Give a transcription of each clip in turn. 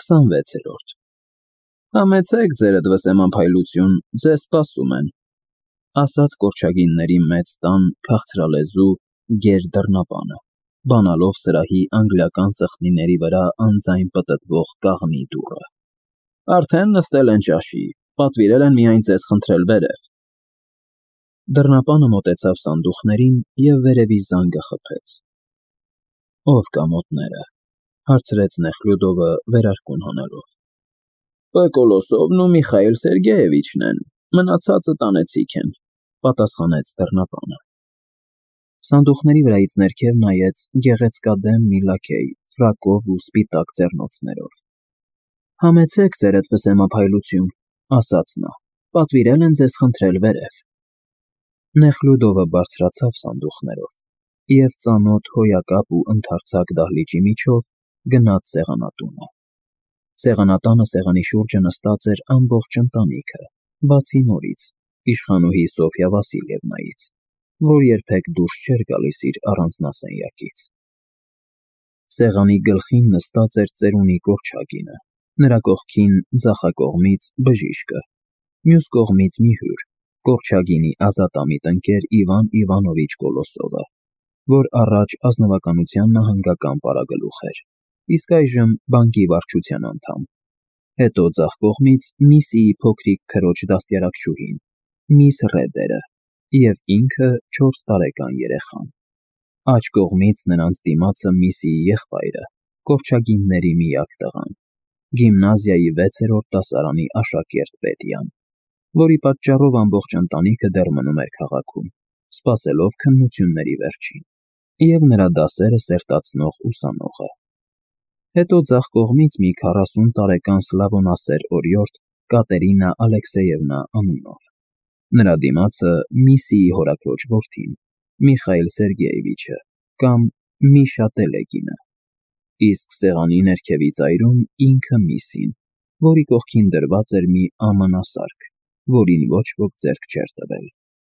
26-րդ Համեցեք ձերդ վսեմափայլություն, ձեզ սպասում են, ասաց կորչագինների մեծ տան քաղցրալեզու գեր դռնապանը, բանալով սրահի անգլիական ծխնիների վրա անձայն պտտվող կաղնի դուռը։ Արդեն նստել են ճաշի, պատվիրել են միայն ձեզ խնդրել վերև։ Դռնապանը մոտեցավ սանդուղքներին և վերևի զանգը խփեց։ Ո՞վ կա մոտները, հարցրեց Նեխլյուդովը վերարկուն հանելով։ Կոլոսովն ու Միխայել Սերգեևիչն են, մնացածը տանեցիք են, պատասխանեց դռնապանը։ Սանդուղքների վրայից ներքև նայեց գեղեցկադեմ մի լաքեյ, ֆրակով ու սպիտակ ձեռնոցներով։ Համեցեք ձերդ վսեմափայլություն, ասաց նա, պատվիրել են ձեզ խնդրել վերև։ Նեխլյուդովը բարձրացավ սանդուղքներով և ծանոթ հոյակապ ու ընդարձակ դահլիճի միջով գնաց սեղանատունը։ Սեղանատանը սեղանի շուրջը նստած էր ամբողջ ընտանիքը, բացի նորից, իշխանուհի Սոֆյա Վասիլևնայից, որ երբեք դուրս չէր գալիս իր առանձնասենյակից։ Սեղանի գլխին նստած էր ծերունի կորչագինը, նրա կողքին ձախակողմից բժիշկը, մյուս կողմից մի հյուր, կորչագինի ազատամիտ ընկեր Իվան Իվանովիչ Կոլոսովը, որ առաջ ազնվականության նահանգական պարագլուխ էր, իսկ այժմ բանկի վարչության անդամ, հետո ձախ կողմից Միսիի փոքրիկ քրոջ դաստիարակչուհին, միս Ռեդերը, և ինքը 4 տարեկան երեխան։ Աջ կողմից նրանց դիմացը Միսիի եղբայրը, կորչագինների միակ տղան, գիմնազիայի 6-րդ դասարանի աշակերտ Պետյան, որի պատճառով ամբողջ ընտանիքը դեռ մնում էր քաղաքում, սպասելով քննությունների վերջին, և նրա դասերը սերտացնող ուսանողը։ Հետո ձախ կողմից մի 40 տարեկան սլավոնասեր օրիորդ Կատերինա Ալեքսեևնա անունով։ Նրա դիմացը Միսիի հորաքրոջ որդին, Միխայել Սերգեևիչը կամ Միշա Տելեգինը, իսկ սեղանի ներքևի ծայրում ինքը Միսին, որի կողքին դրված էր մի ամանասարք, որին ոչ ոք ձեռք չէր տվել։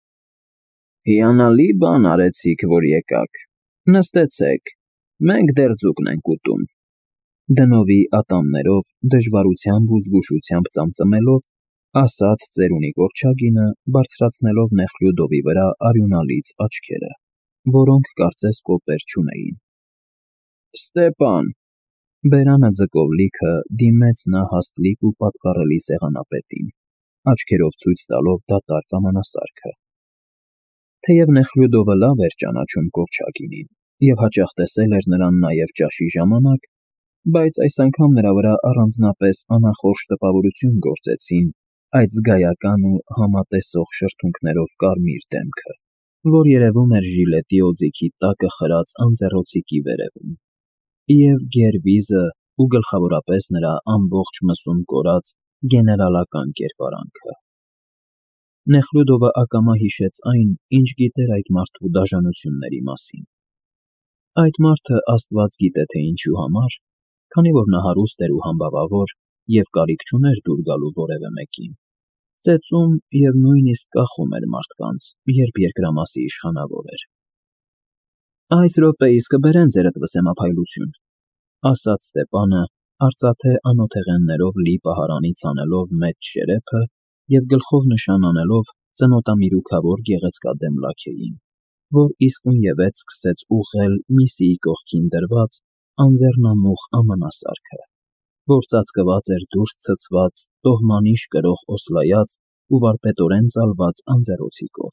Հիանալի բան արեցիք, որ եկաք, նստեցեք, մենք դեռ ձուկն ենք ուտում։ Դնովի ատամներով, դժվարությամբ ու զգուշությամբ ծամծմելով, ասաց ծերունի կորչագինը, բարձրացնելով Նեխլյուդովի վրա արյունալից աչքերը, որոնք կարծես կոպեր չունեին։ Ստեպան, բերանը ձկով լիքը դիմեց նա հաստլիկ ու պատկառելի սեղանապետին, աչքերով ցույց տալով դատարկ ամանասարքը։ Թեև Նեխլյուդովը լավ էր ճանաչում կորչագինին և հաճախ տեսել էր նրան նաև ճաշի ժամանակ, բայց այս անգամ նրա վրա առանձնապես անախորժ տպավորություն գործեցին այդ զգայական ու համատեսող շրթունքներով կարմիր դեմքը, որ երևում էր ժիլետի օձիքի տակը խրած անձեռոցիկի վերևում, և գերվիզը ու գլխավորապես նրա ամբողջ մսում կորած գեներալական կերպարանքը։ Նեխլյուդովը ակամա հիշեց այն, ինչ գիտեր այդ մարդու դաժանությունների մասին։ Այդ մարդը աստված գիտե թե ինչու համար, քանի որ նա հարուստ էր ու համբավավոր և կարիք չուներ դուր գալու որևէ մեկին, ծեծում և նույնիսկ կախում էր մարդկանց, երբ երկրամասի իշխանավոր էր։ Այս րոպեիս կբերեն ձերդ վսեմափայլություն, ասաց Ստեպանը, արծաթե անոթեղեններով լի պահարանից անելով մեծ շերեփը և գլխով նշան անելով ծնոտամիրուքավոր գեղեցկադեմ լաքեին, որ իսկույնևեթ սկսեց ուղղել Միսիի կողքին դրված անձեռնամուխ ամանասարքը, որ ծածկված էր դուրս ցցված, տոհմանիշ կրող օսլայած ու վարպետորեն ծալված անձեռոցիկով։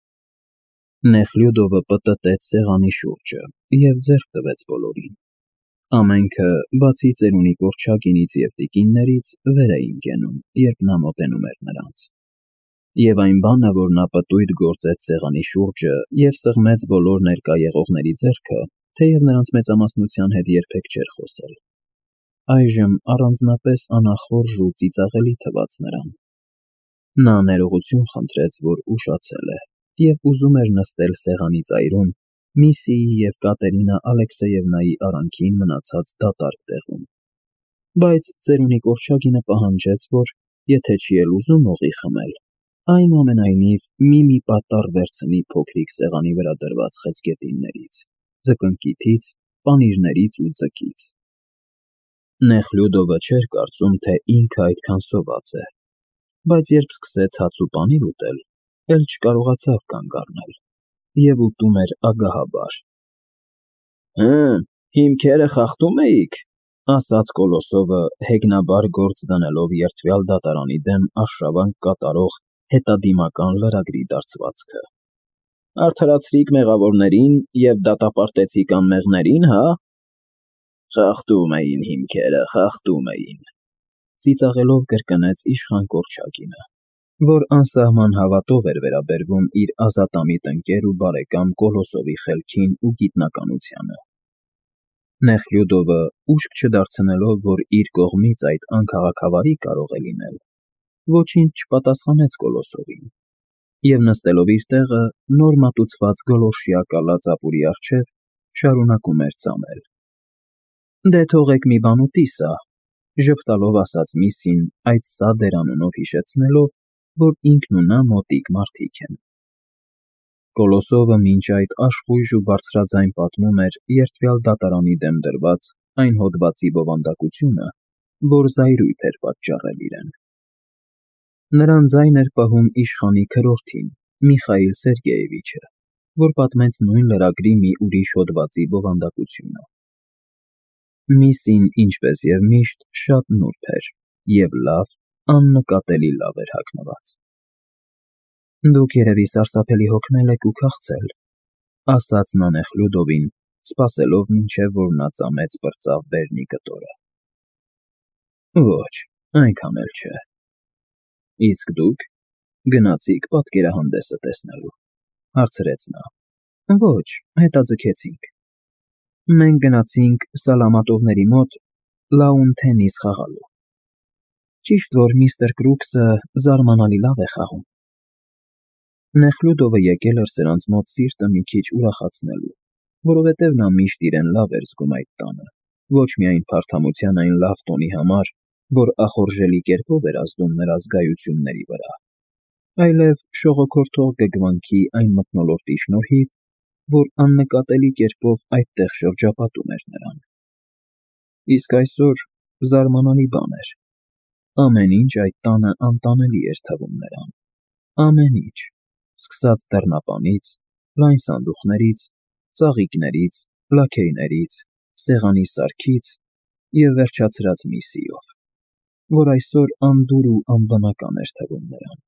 Նեխլյուդովը պտտեց սեղանի շուրջը և ձեռք տվեց բոլորին։ Ամենքը, բացի ծերունի կորչագինից և տիկիններից, վեր էին կենում, երբ նա մոտենում էր նրանց։ Եվ այն բանը, որ նա պտույտ գործեց սեղանի շուրջը և սղմեց բոլոր ներկա եղողների ձեռքը, թեև նրանց մեծամասնության հետ երբեք չէր խոսել, այժմ առանձնապես անախորժ ու ծիծաղելի թվաց նրան։ Նա ներողություն խնդրեց, որ ուշացել է, և ուզում էր նստել սեղանի ծայրում Միսիի և Կատերինա Ալեքսեևնայի արանքին մնացած դատարկ տեղում, բայց ծերունի կորչագինը պահանջեց, որ, եթե չի էլ ուզում օղի խմել, այնուամենայնիվ մի պատառ վերցնի փոքրիկ սեղանի վրա դրված խեցգետիններից, ձկնկիթից, պանիրներից ու ձկից։ Նեխլյուդովը չէր կարծում, թե ինքը այդքան սոված է, բայց երբ սկսեց հաց ու պանիր ուտել, էլ չկարողացավ կանգ առնել և ուտում էր ագահաբար։ Հիմքերը խախտում էիք, ասաց Կոլոսովը, հեգնաբար գործ դնելով երդվյալ դատարանի դեմ արշավանք կատարող հետադիմական լրագրի դարձվածքը։ Արդարացրիք մեղավորներին և դատապարտեցիք անմեղներին, հա։ Խախտում էին հիմքերը, խախտում էին, ծիծաղելով կրկնեց իշխան Կորչագինը, որ անսահման հավատով էր վերաբերվում իր ազատամիտ ընկեր ու բարեկամ Կոլոսովի խելքին ու գիտնականությանը։ Նեխլյուդովը, ուշք չդարձնելով, որ իր կողմից այդ անքաղաքավարի կարող է լինել, ոչինչ չպատասխանեց Կոլոսովին և նստելով իր տեղը նոր մատուցված գոլորշիա կալած ապուրի առջև շարունակում էր ծամել։ Դե թողեք մի բան ուտի սա, ժպտալով ասաց Միսին, այդ Սադեր անունով հիշեցնելով, որ ինքն ու նա մոտիկ մարդիկ են։ Կոլոսովը մինչ այդ աշխույժ ու բարձրաձայն պատմում էր երդվյալ դատարանի դեմ դրված այն հոդվածի բովանդակությունը, որ զայրույթ էր պատճառել իրեն։ Նրան ձայն էր պահում իշխանի քրորդին, Միխայիլ Սերգեևիչը, որ պատմեց նույն լրագրի մի ուրիշ հոդվածի բովանդակությունը։ Միսին, ինչպես և միշտ, շատ նուրբ էր և լավ, աննկատելի լավ էր հագնված։ Դուք երևի սարսափելի հոգնել եք ու քաղցել, ասաց նա Նեխլյուդովին, սպասելով մինչև որ նա ծամեց պրծավ բերնի կտորը։ Ոչ, այնքան էլ չէ։ Իսկ դուք գնացիք պատկերահանդեսը տեսնելու, հարցրեց նա։ Ոչ, հետաձգեցինք։ Մենք գնացինք Սալամատովների մոտ լաուն թենիս խաղալու։ Ճիշտ որ միստր Կրուքսը զարմանալի լավ է խաղում։ Նեխլյուդովը եկել էր սրանց մոտ սիրտը մի քիչ ուրախացնելու, որովհետև նա միշտ իրեն լավ էր զգում այդ տանը, ոչ միայն փարթամության այն լավ տոնի համար, որ ախորժելի կերպով էր ազդում նրա զգայությունների վրա, այլև շողոքորթող գգվանքի այն մթնոլորտի շնորհիվ, որ աննկատելի կերպով այդտեղ շրջապատում էր նրան։ Իսկ այսօր զարմանալի բան էր։ Ամեն ինչ այդ տանը անտանելի էր թվում նրան։ Ամեն ինչ, սկսած դռնապանից, լայն սանդուղքներից, ծաղիկներից, լաքեյներից, սեղանի սարքից և վերջացրած Միսիով, որ այսօր անդուր ու անբնական էր թվում նրան։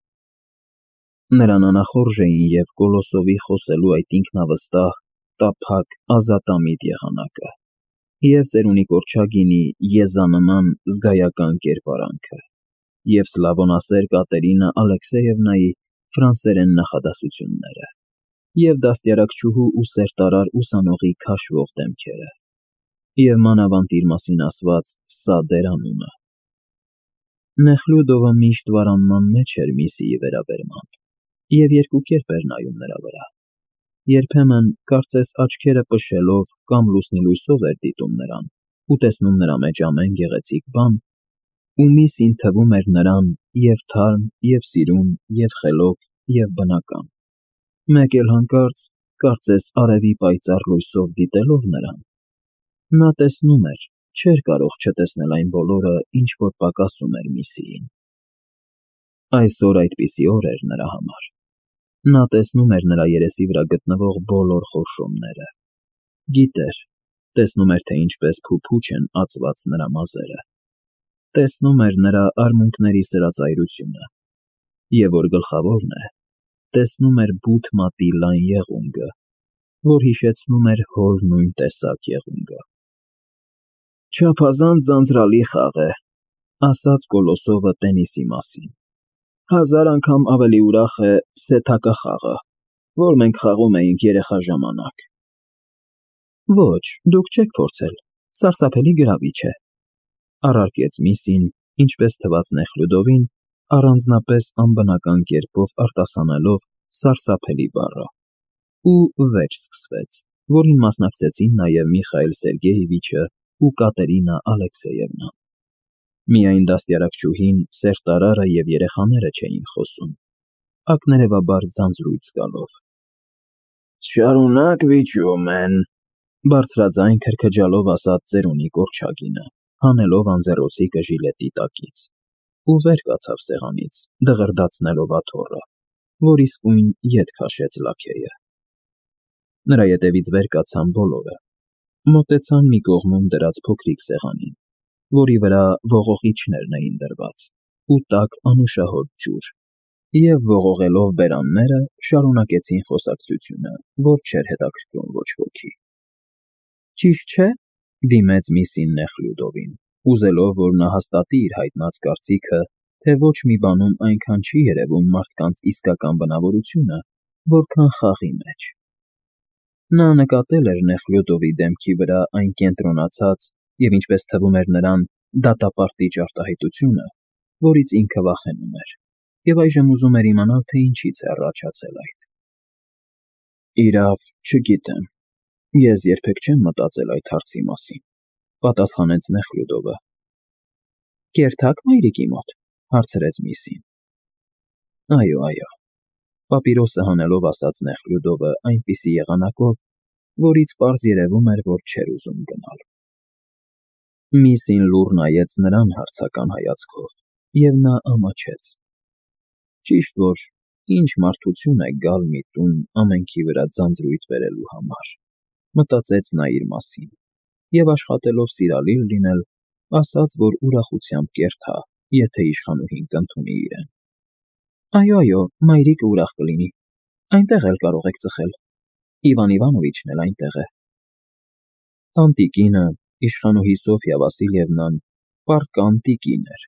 Նրան անախորժ էին և Կոլոսովի խոսելու այդ ինքնավստահ, տափակ, ազատամիտ եղանակը, և ծերունի Կորչագինի եզանման զգայական կերպարանքը, և սլավոնասեր Կատերինա Ալեքսեևնայի ֆրանսերեն նախադասությունները, և դաստիարակչուհու ու սերտարար ուսանողի քաշվող դեմքերը, և մանավանդ իր մասին ասված Սադեր անունը։ Նեխլյուդովը միշտ վարանման մեջ էր Միսիի վերաբերմամբ և երկու կերպ էր նայում նրա վրա։ Երբեմն, կարծես աչքերը պշելով կամ լուսնի լույսով էր դիտում նրան ու տեսնում նրա մեջ ամեն գեղեցիկ բան, ու Միսին թվում էր նրան և թարմ, և սիրուն, և խելոք, և բնական։ Մեկ էլ հանկարծ, կարծես արևի պայծառ լույսով դիտելով նրան, նա տեսնում էր, չէր կարող չտեսնել այն բոլորը, ինչ որ պակասում էր Միսիին։ Այսօր այդպիսի օր էր նրա համար։ Նա տեսնում էր նրա երեսի վրա գտնվող բոլոր խորշոմները։ Գիտեր, տեսնում էր, թե ինչպես փուփուչ են ածված նրա մազերը։ Տեսնում էր նրա արմունկների սրածայրությունը։ Եվ որ գլխավորն է, տեսնում էր բութ մատի լայն եղունգը, որ հիշեցնում էր հոր նույն տեսակ եղունգը։ Չափազանց ձանձրալի խաղ է, ասաց Կոլոսովը տենիսի մասին։ 1000 անգամ ավելի ուրախ է սեթակախաղը, որ մենք խաղում էինք երեխա ժամանակ։ Ոչ, դուք չեք փորձել, սարսափելի գրավիչ է, առարկեց Միսին, ինչպես թվաց Նեխլյուդովին, առանձնապես անբնական կերպով արտասանելով սարսափելի բառը։ Ու վեճ սկսվեց, որին մասնակցեցին նաև Միխայիլ Սերգեևիչը ու Կատերինա Ալեքսեևնան։ Միայն դաստիարակչուհին, սերտարարը և երեխաները չէին խոսում, ակներևաբար ձանձրույթ զգալով։ Շարունակ վիճում են, բարձրաձայն քրքջալով ասաց ծերունի Կորչագինը, հանելով անձեռոցիկը ժիլետի տակից, ու վեր կացավ սեղանից, դղրդացնելով աթոռը, որ իսկույն ետ քաշեց լաքեյը։ Նրա ետևից վեր կացան բոլորը, մոտեցան մի կողմում դրած փոքրիկ սեղանին, որի վրա ողողիչներն էին դրված, ու տաք անուշահոտ ջուր, և ողողելով բերանները շարունակեցին խոսակցությունը, որ չէր հետաքրքրում ոչ ոքի։ Ճիշտ չէ՞, դիմեց Միսին Նեխլյուդովին, ուզելով, որ նա հաստատի իր հայտնած կարծիքը, թե ոչ մի բանում այնքան չի երևում մարդկանց իսկական բնավորությունը, որքան խաղի մեջ։ Նա նկատել էր Նեխլյուդովի դեմքի վրա այն կենտրոնացած և, ինչպես թվում էր նրան, դատապարտիչ արտահայտությունը, որից ինքը վախենում էր, և այժմ ուզում էր իմանալ, թե ինչից է առաջացել այդ։ Իրավ, չգիտեմ, ես երբեք չեմ մտածել այդ հարցի մասին, պատասխանեց Նեխլյուդովը։ Կերթա՞ք մայրիկի մոտ, հարցրեց Միսին։ Այո, պապիրոսը հանելով ասաց Նեխլյուդովը այնպիսի եղանակով, որից պարզ երևում էր, որ չէր ուզում գնալ։ Միսին լուռ նայեց նրան հարցական հայացքով, և նա ամաչեց։ Ճիշտ որ, ինչ մարդություն է գալ մի տուն ամենքի վրա ձանձրույթ բերելու համար, մտածեց նա իր մասին, և աշխատելով սիրալիր լինել, ասաց, որ ուրախությամբ կերթա, եթե իշխանուհին կընդունի իրեն։ Այո, մայրիկը ուրախ կլինի, այնտեղ էլ կարող եք ծխել, Իվան Իվանովիչն էլ այնտեղ է։ Տանտիկինը, իշխանուհի Սոֆյա Վասիլևնան, պարկան տիկին էր։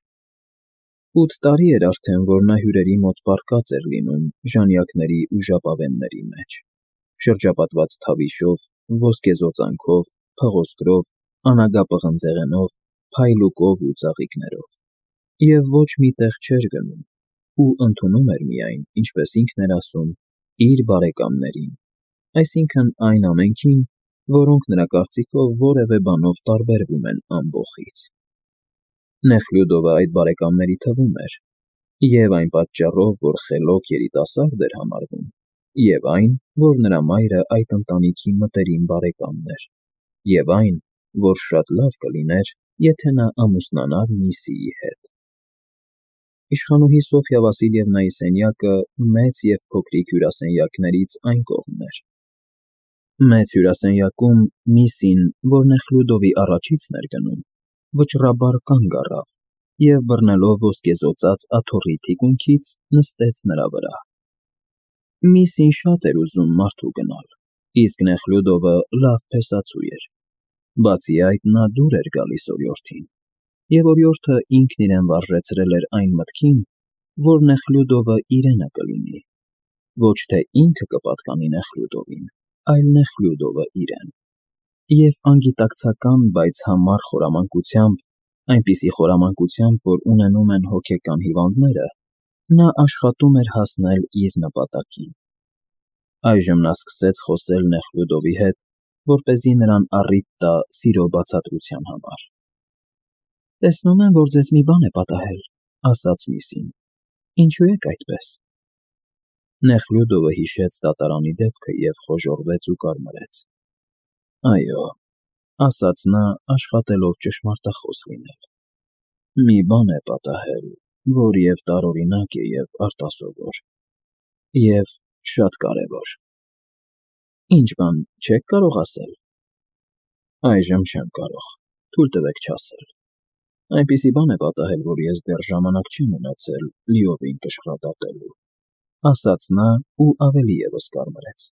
8 տարի էր արդեն, որ նա հյուրերի մոտ պարկած էր լինում ժանյակների ու ժապավենների մեջ, շրջապատված թավիշով, ոսկեզօծանքով, փղոսկրով, անագապղնձեղենով, փայլուկով ու ծաղիկներով, և ոչ մի տեղ չէր գնում, ու ընդունում էր միայն, ինչպես ինքն էր ասում, իր բարեկամներին, այսինքն այն ամենքին, որոնք նրա կարծիքով որևէ բանով տարբերվում են ամբոխից։ Նեխլյուդովը այդ բարեկամների թվում էր, և այն պատճառով, որ խելոք երիտասարդ էր համարվում, և այն, որ նրա մայրը այդ ընտանիքի մտերիմ բարեկամն էր, և այն, որ շատ լավ կլիներ, եթե նա ամուսնանար Միսիի հետ։ Իշխանուհի Սոֆյա Վասիլևնայի սենյակը մեծ և փոքրիկ հյուրասենյակներից այն կողմն էր։ Մեծ հյուրասենյակում Միսին, որ Նեխլյուդովի առաջիցն էր գնում, վճռաբար կանգ առավ և բռնելով ոսկեզօծած աթոռի թիկունքից նստեց նրա վրա։ Միսին շատ էր ուզում մարդու գնալ, իսկ Նեխլյուդովը լավ փեսացու էր։ Բացի այդ, նա դուր էր գալիս օրիորդին, և օրիորդը ինքն իրեն վարժեցրել էր այն մտքին, որ Նեխլյուդովը իրենը կլինի, ոչ թե ինքը կպատկանի Նեխլյուդովին, այլ Նեխլյուդովը իրեն։ Եվ անգիտակցական, բայց համառ խորամանկությամբ, այնպիսի խորամանկությամբ, որ ունենում են հոգեկան հիվանդները, նա աշխատում էր հասնել իր նպատակին։ Այժմ նա սկսեց խոսել Նեխլյուդովի հետ, որպեսզի նրան առիթ տա սիրո բացատրության համար։ Տեսնում եմ, որ ձեզ մի բան է պատահել, ասաց Միսին։ Ինչու եք այդպես։ Նեխլյուդովը հիշեց դատարանի դեպքը և խոժոռվեց ու կարմրեց։ Այո, ասաց նա, աշխատելով ճշմարտախոս լինել։ Մի բան է պատահել, որ և տարօրինակ է, և արտասովոր, և շատ կարևոր։ Ինչ բան, չեք կարող ասել։ Այժմ չեմ կարող, թույլ տվեք չասել։ Այնպիսի բան է պատահել, որ ես դեռ ժամանակ չեմ ունեցել լիովին կշռադատելու, ասաց նա ու ավելի ևս կարմրեց։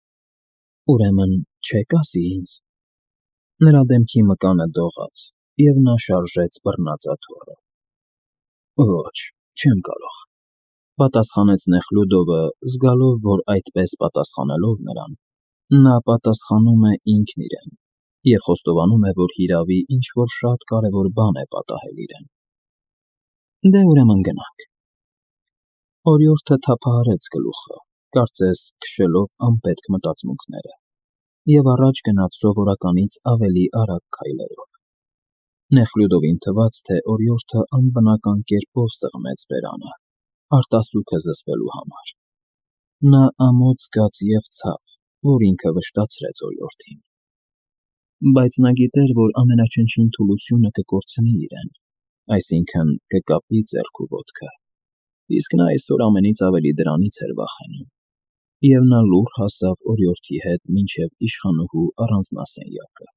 Ուրեմն չեք ասի ինձ։ Նրա դեմքի մկանը դողաց, և նա շարժեց բռնած աթոռը։ Ոչ, չեմ կարող, պատասխանեց Նեխլյուդովը, զգալով, որ այդպես պատասխանելով նրան, նա պատասխանում է ինքն իրեն և խոստովանում է, որ հիրավի ինչ-որ շատ կարևոր բան է պատահել իրեն։ Դե ուրեմն գնանք։ Օրիորդը թափահարեց գլուխը, կարծես քշելով անպետք մտածմունքները, և առաջ գնաց սովորականից ավելի արագ քայլերով։ Նեխլյուդովին թվաց, թե օրիորդը անբնական կերպով սեղմեց բերանը, արտասուքը զսպելու համար։ Նա ամոթ զգաց և ցավ, որ ինքը վշտացրեց օրիորդին։ Բայց նա գիտեր, որ ամենաչնչին թուլությունը կկորցնի իրեն, այսինքն՝ կկապի ձեռք ու ոտքը, իսկ նա այսօր ամենից ավելի դրանից էր վախենում, և նա լուռ հասավ օրիորդի հետ մինչև իշխանուհու առանձնասենյակը։